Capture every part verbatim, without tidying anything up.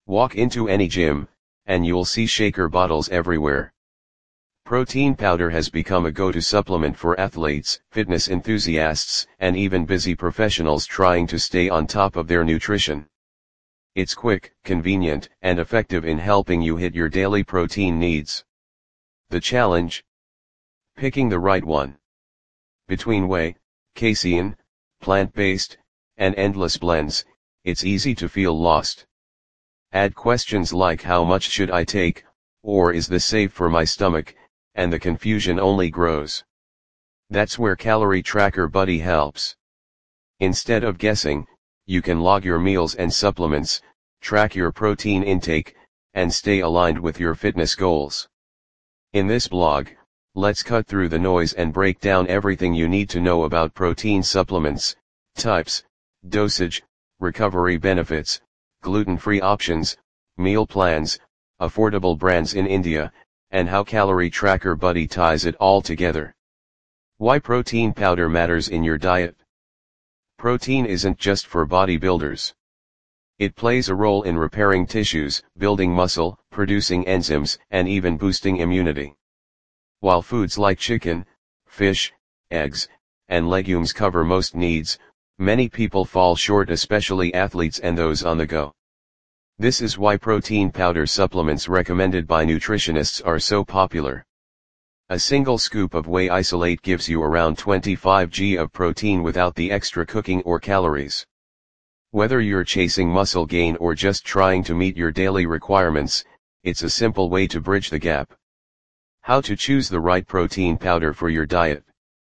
Walk into any gym, and you'll see shaker bottles everywhere. Protein powder has become a go-to supplement for athletes, fitness enthusiasts, and even busy professionals trying to stay on top of their nutrition. It's quick, convenient, and effective in helping you hit your daily protein needs. The challenge? Picking the right one. Between whey, casein, plant-based, and endless blends, it's easy to feel lost. Add questions like how much should I take, or is this safe for my stomach, and the confusion only grows. That's where Calorie Tracker Buddy helps. Instead of guessing, you can log your meals and supplements, track your protein intake, and stay aligned with your fitness goals. In this blog, let's cut through the noise and break down everything you need to know about protein supplements, types, dosage, recovery benefits, gluten-free options, meal plans, affordable brands in India, and how Calorie Tracker Buddy ties it all together. Why protein powder matters in your diet. Protein isn't just for bodybuilders. It plays a role in repairing tissues, building muscle, producing enzymes, and even boosting immunity. While foods like chicken, fish, eggs, and legumes cover most needs, many people fall short, especially athletes and those on the go. This is why protein powder supplements recommended by nutritionists are so popular. A single scoop of whey isolate gives you around twenty-five grams of protein without the extra cooking or calories. Whether you're chasing muscle gain or just trying to meet your daily requirements, it's a simple way to bridge the gap. How to choose the right protein powder for your diet.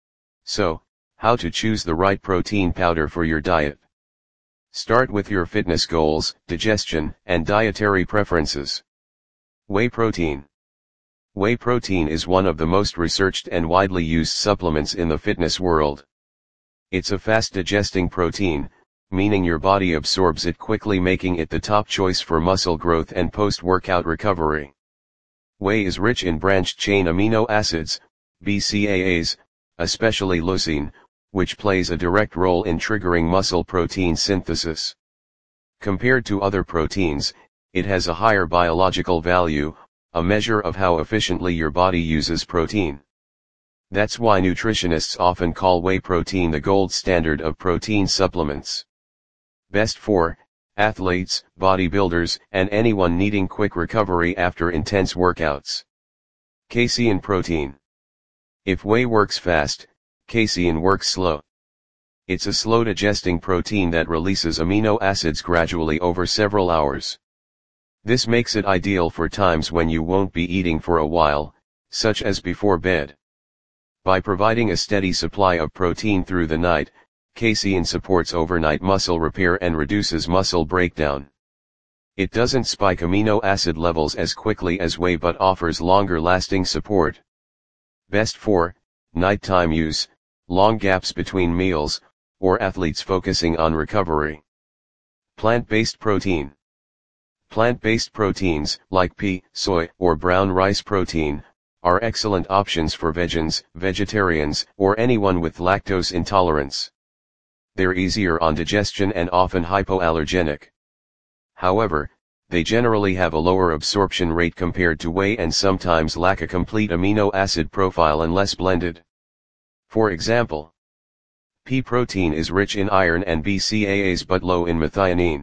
So, how to choose the right protein powder for your diet. Start with your fitness goals, digestion, and dietary preferences. Whey protein. Whey protein is one of the most researched and widely used supplements in the fitness world. It's a fast-digesting protein, meaning your body absorbs it quickly, making it the top choice for muscle growth and post-workout recovery. Whey is rich in branched-chain amino acids, B C A As, especially leucine, which plays a direct role in triggering muscle protein synthesis. Compared to other proteins, it has a higher biological value, a measure of how efficiently your body uses protein. That's why nutritionists often call whey protein the gold standard of protein supplements. Best for athletes, bodybuilders, and anyone needing quick recovery after intense workouts. Casein protein. If whey works fast, casein works slow. It's a slow-digesting protein that releases amino acids gradually over several hours. This makes it ideal for times when you won't be eating for a while, such as before bed. By providing a steady supply of protein through the night, casein supports overnight muscle repair and reduces muscle breakdown. It doesn't spike amino acid levels as quickly as whey but offers longer-lasting support. Best for nighttime use, long gaps between meals, or athletes focusing on recovery. Plant-based protein. Plant-based proteins, like pea, soy, or brown rice protein, are excellent options for vegans, vegetarians, or anyone with lactose intolerance. They're easier on digestion and often hypoallergenic. However, they generally have a lower absorption rate compared to whey and sometimes lack a complete amino acid profile unless blended. For example, pea protein is rich in iron and B C A As but low in methionine.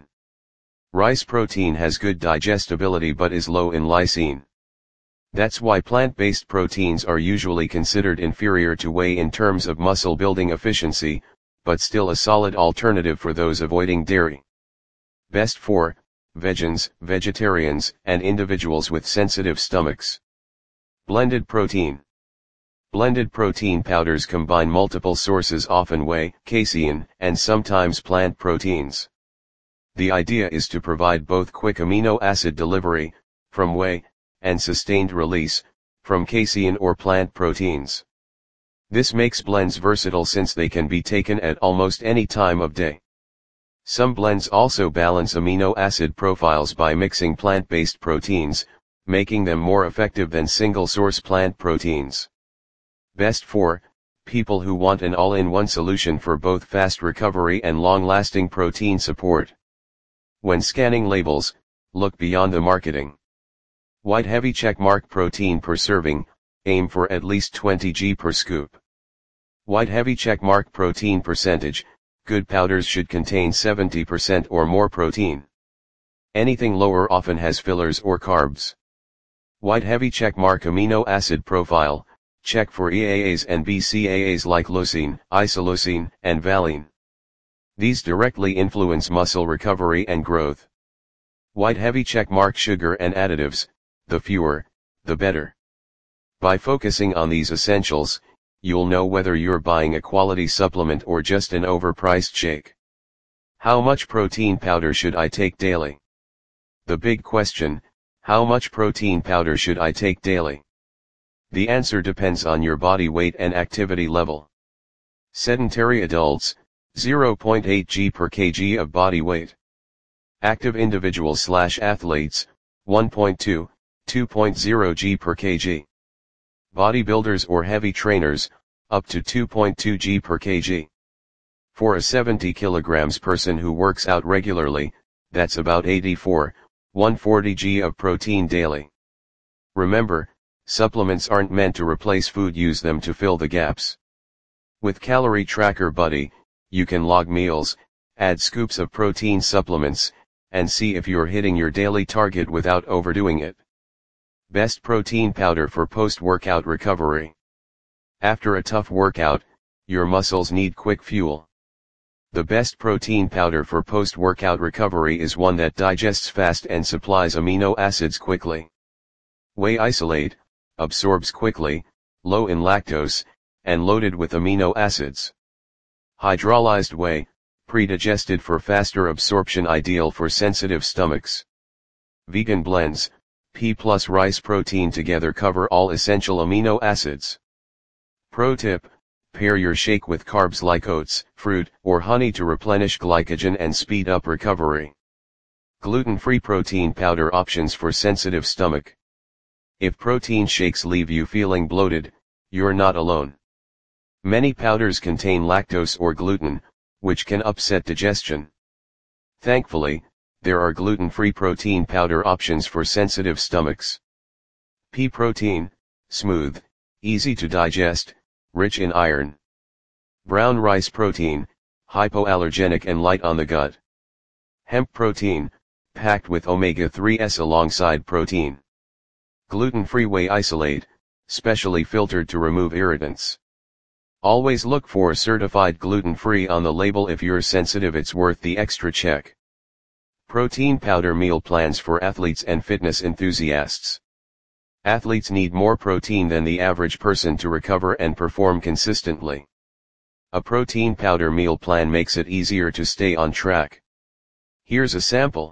Rice protein has good digestibility but is low in lysine. That's why plant-based proteins are usually considered inferior to whey in terms of muscle building efficiency, but still a solid alternative for those avoiding dairy. Best for vegans, vegetarians, and individuals with sensitive stomachs. Blended protein. Blended protein powders combine multiple sources, often whey, casein, and sometimes plant proteins. The idea is to provide both quick amino acid delivery, from whey, and sustained release, from casein or plant proteins. This makes blends versatile since they can be taken at almost any time of day. Some blends also balance amino acid profiles by mixing plant-based proteins, making them more effective than single-source plant proteins. Best for people who want an all-in-one solution for both fast recovery and long-lasting protein support. When scanning labels, look beyond the marketing. White heavy checkmark protein per serving, aim for at least twenty grams per scoop. White heavy checkmark protein percentage, good powders should contain seventy percent or more protein. Anything lower often has fillers or carbs. White heavy checkmark amino acid profile, check for E A As and B C A As like leucine, isoleucine, and valine. These directly influence muscle recovery and growth. White heavy checkmark sugar and additives, the fewer, the better. By focusing on these essentials, you'll know whether you're buying a quality supplement or just an overpriced shake. How much protein powder should I take daily? The big question, how much protein powder should I take daily? The answer depends on your body weight and activity level. Sedentary adults, zero point eight grams per kilogram of body weight. Active individuals slash athletes, one point two, two point zero grams per kilogram. Bodybuilders or heavy trainers, up to two point two grams per kilogram. For a seventy kilograms person who works out regularly, that's about eighty-four, one hundred forty grams of protein daily. Remember, supplements aren't meant to replace food, use them to fill the gaps. With Calorie Tracker Buddy, you can log meals, add scoops of protein supplements, and see if you're hitting your daily target without overdoing it. Best protein powder for post-workout recovery. After a tough workout, your muscles need quick fuel. The best protein powder for post-workout recovery is one that digests fast and supplies amino acids quickly. Whey isolate, absorbs quickly, low in lactose, and loaded with amino acids. Hydrolyzed whey, pre-digested for faster absorption, ideal for sensitive stomachs. Vegan blends, pea plus rice protein together cover all essential amino acids. Pro tip, pair your shake with carbs like oats, fruit, or honey to replenish glycogen and speed up recovery. Gluten-free protein powder options for sensitive stomach. If protein shakes leave you feeling bloated, you're not alone. Many powders contain lactose or gluten, which can upset digestion. Thankfully, there are gluten-free protein powder options for sensitive stomachs. Pea protein, smooth, easy to digest, rich in iron. Brown rice protein, hypoallergenic and light on the gut. Hemp protein, packed with omega threes alongside protein. Gluten-free whey isolate, specially filtered to remove irritants. Always look for certified gluten-free on the label. If you're sensitive, it's worth the extra check. Protein powder meal plans for athletes and fitness enthusiasts. Athletes need more protein than the average person to recover and perform consistently. A protein powder meal plan makes it easier to stay on track. Here's a sample.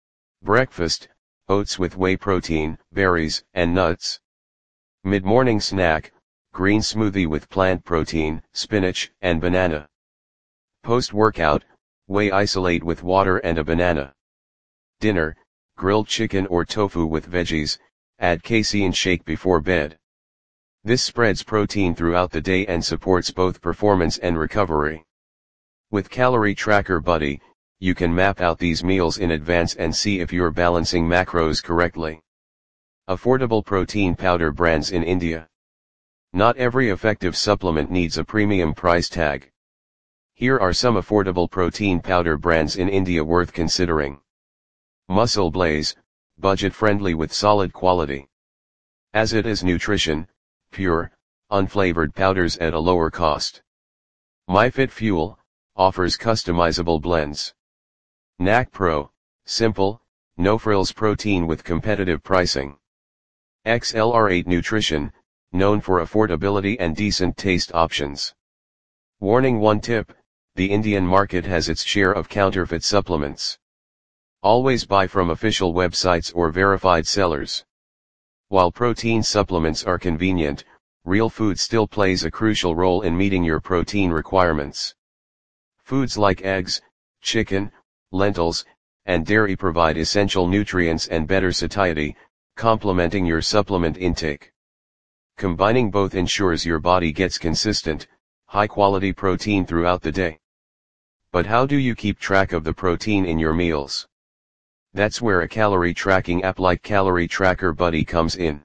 Breakfast, oats with whey protein, berries, and nuts. Mid-morning snack, green smoothie with plant protein, spinach, and banana. Post-workout, whey isolate with water and a banana. Dinner, grilled chicken or tofu with veggies, add casein shake before bed. This spreads protein throughout the day and supports both performance and recovery. With Calorie Tracker Buddy, you can map out these meals in advance and see if you're balancing macros correctly. Affordable protein powder brands in India. Not every effective supplement needs a premium price tag. Here are some affordable protein powder brands in India worth considering. Muscle Blaze, budget-friendly with solid quality. As it is nutrition, pure, unflavored powders at a lower cost. MyFit Fuel, offers customizable blends. N A C Pro, simple, no-frills protein with competitive pricing. X L R eight Nutrition, known for affordability and decent taste options. Warning: one tip, the Indian market has its share of counterfeit supplements. Always buy from official websites or verified sellers. While protein supplements are convenient, real food still plays a crucial role in meeting your protein requirements. Foods like eggs, chicken, lentils, and dairy provide essential nutrients and better satiety, complementing your supplement intake. Combining both ensures your body gets consistent, high-quality protein throughout the day. But how do you keep track of the protein in your meals? That's where a calorie tracking app like Calorie Tracker Buddy comes in.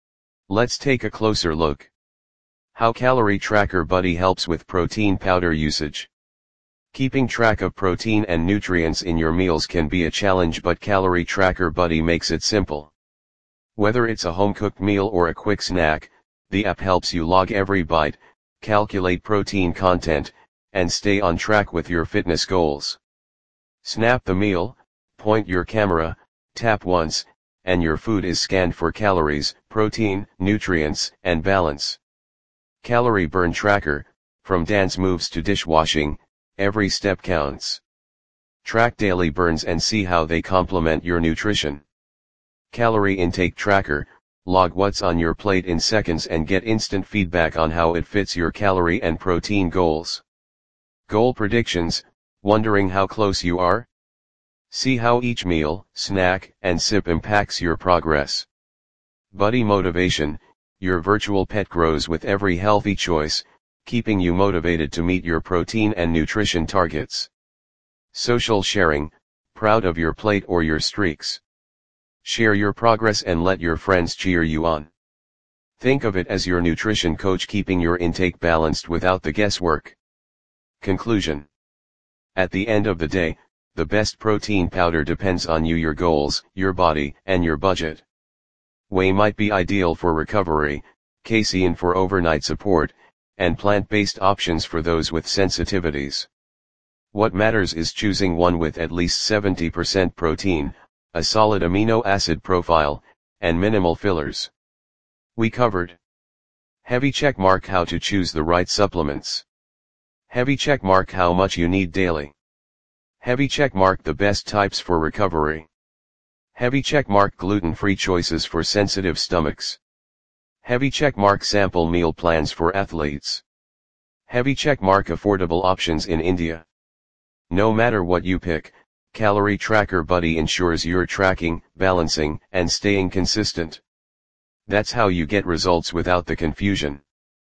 Let's take a closer look. How Calorie Tracker Buddy helps with protein powder usage. Keeping track of protein and nutrients in your meals can be a challenge, but Calorie Tracker Buddy makes it simple. Whether it's a home-cooked meal or a quick snack, the app helps you log every bite, calculate protein content, and stay on track with your fitness goals. Snap the meal, point your camera, tap once, and your food is scanned for calories, protein, nutrients, and balance. Calorie Burn Tracker, from dance moves to dishwashing, every step counts. Track daily burns and see how they complement your nutrition. Calorie Intake Tracker, log what's on your plate in seconds and get instant feedback on how it fits your calorie and protein goals. Goal Predictions, wondering how close you are? See how each meal, snack, and sip impacts your progress. Buddy Motivation, your virtual pet grows with every healthy choice, keeping you motivated to meet your protein and nutrition targets. Social Sharing, proud of your plate or your streaks. Share your progress and let your friends cheer you on. Think of it as your nutrition coach, keeping your intake balanced without the guesswork. Conclusion. At the end of the day, the best protein powder depends on you, your goals, your body, and your budget. Whey might be ideal for recovery, casein for overnight support, and plant-based options for those with sensitivities. What matters is choosing one with at least seventy percent protein, a solid amino acid profile, and minimal fillers. We covered heavy checkmark how to choose the right supplements. Heavy checkmark how much you need daily. Heavy checkmark the best types for recovery. Heavy checkmark gluten-free choices for sensitive stomachs. Heavy checkmark sample meal plans for athletes. Heavy checkmark affordable options in India. No matter what you pick, Calorie Tracker Buddy ensures you're tracking, balancing, and staying consistent. That's how you get results without the confusion.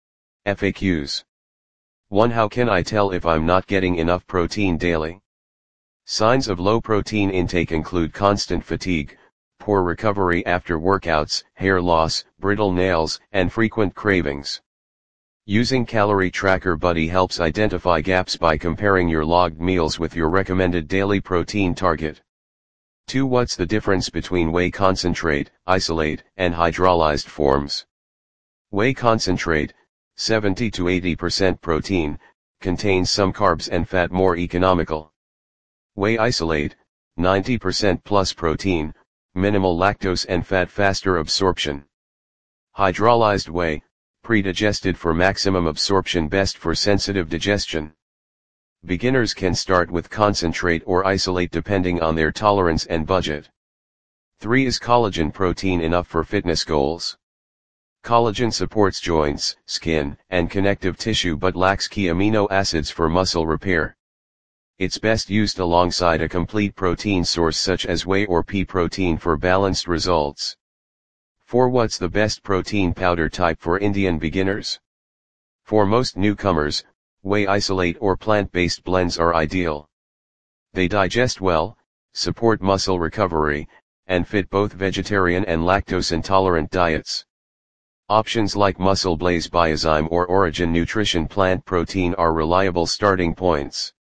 F A Qs. one. How can I tell if I'm not getting enough protein daily? Signs of low protein intake include constant fatigue, poor recovery after workouts, hair loss, brittle nails, and frequent cravings. Using Calorie Tracker Buddy helps identify gaps by comparing your logged meals with your recommended daily protein target. two. What's the difference between whey concentrate, isolate, and hydrolyzed forms? Whey concentrate, seventy to eighty percent protein, contains some carbs and fat, more economical. Whey isolate, ninety percent plus protein, minimal lactose and fat, faster absorption. Hydrolyzed whey, pre-digested for maximum absorption, best for sensitive digestion. Beginners can start with concentrate or isolate depending on their tolerance and budget. three. Is collagen protein enough for fitness goals? Collagen supports joints, skin, and connective tissue but lacks key amino acids for muscle repair. It's best used alongside a complete protein source such as whey or pea protein for balanced results. four. What's the best protein powder type for Indian beginners? For most newcomers, whey isolate or plant-based blends are ideal. They digest well, support muscle recovery, and fit both vegetarian and lactose-intolerant diets. Options like Muscle Blaze Biozyme or Origin Nutrition plant protein are reliable starting points.